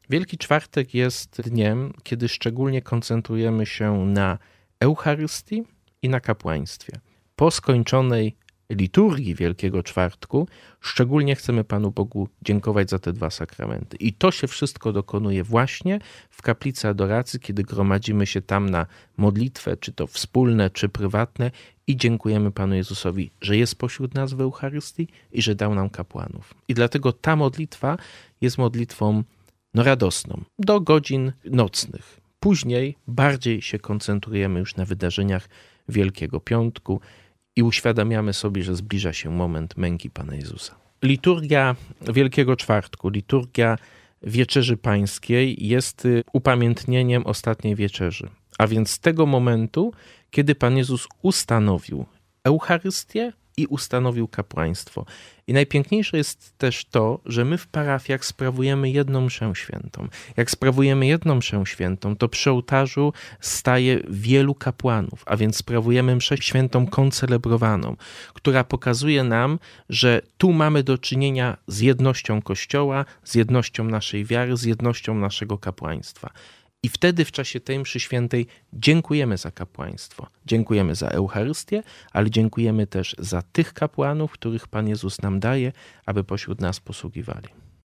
Wielki Czwartek jest dniem, kiedy szczególnie koncentrujemy się na Eucharystii i na kapłaństwie. Po skończonej liturgii Wielkiego Czwartku szczególnie chcemy Panu Bogu dziękować za te dwa sakramenty. I to się wszystko dokonuje właśnie w kaplicy adoracji, kiedy gromadzimy się tam na modlitwę, czy to wspólne, czy prywatne i dziękujemy Panu Jezusowi, że jest pośród nas w Eucharystii i że dał nam kapłanów. I dlatego ta modlitwa jest modlitwą radosną, do godzin nocnych. Później bardziej się koncentrujemy już na wydarzeniach Wielkiego Piątku i uświadamiamy sobie, że zbliża się moment męki Pana Jezusa. Liturgia Wielkiego Czwartku, liturgia Wieczerzy Pańskiej jest upamiętnieniem ostatniej wieczerzy, a więc z tego momentu, kiedy Pan Jezus ustanowił Eucharystię i ustanowił kapłaństwo. I najpiękniejsze jest też to, że my w parafiach sprawujemy jedną mszę świętą. Jak sprawujemy jedną mszę świętą, to przy ołtarzu staje wielu kapłanów, a więc sprawujemy mszę świętą koncelebrowaną, która pokazuje nam, że tu mamy do czynienia z jednością Kościoła, z jednością naszej wiary, z jednością naszego kapłaństwa. I wtedy w czasie tej mszy świętej dziękujemy za kapłaństwo, dziękujemy za Eucharystię, ale dziękujemy też za tych kapłanów, których Pan Jezus nam daje, aby pośród nas posługiwali.